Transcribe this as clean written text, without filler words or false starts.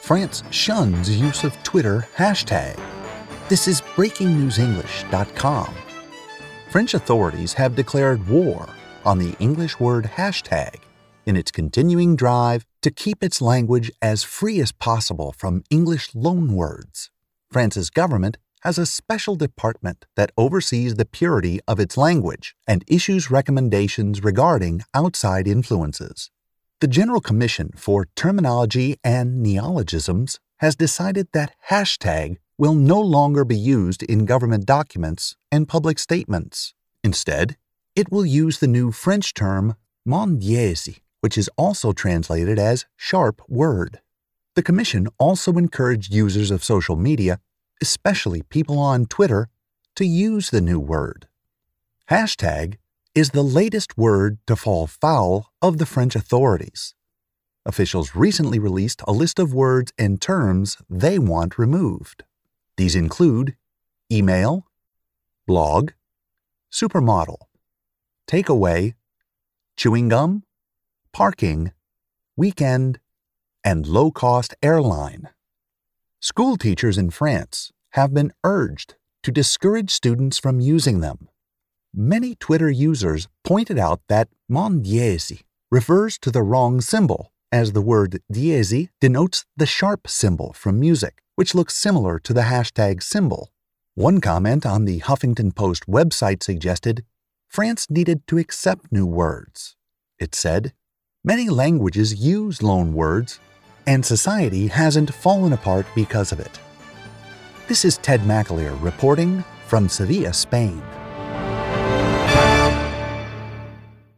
France shuns use of Twitter hashtag. This is BreakingNewsEnglish.com. French authorities have declared war on the English word hashtag in its continuing drive to keep its language as free as possible from English loanwords. France's government has a special department that oversees the purity of its language and issues recommendations regarding outside influences. The General Commission for Terminology and Neologisms has decided that hashtag will no longer be used in government documents and public statements. Instead, it will use the new French term mot dièse, which is also translated as sharp word. The Commission also encouraged users of social media, especially people on Twitter, to use the new word. Hashtag is the latest word to fall foul of the French authorities. Officials recently released a list of words and terms they want removed. These include email, blog, supermodel, takeaway, chewing gum, parking, weekend, and low-cost airline. School teachers in France have been urged to discourage students from using them. Many Twitter users pointed out that mot dièse refers to the wrong symbol, as the word dièse denotes the sharp symbol from music, which looks similar to the hashtag symbol. One comment on the Huffington Post website suggested France needed to accept new words. It said, "Many languages use loan words, and society hasn't fallen apart because of it." This is Ted McAleer reporting from Sevilla, Spain.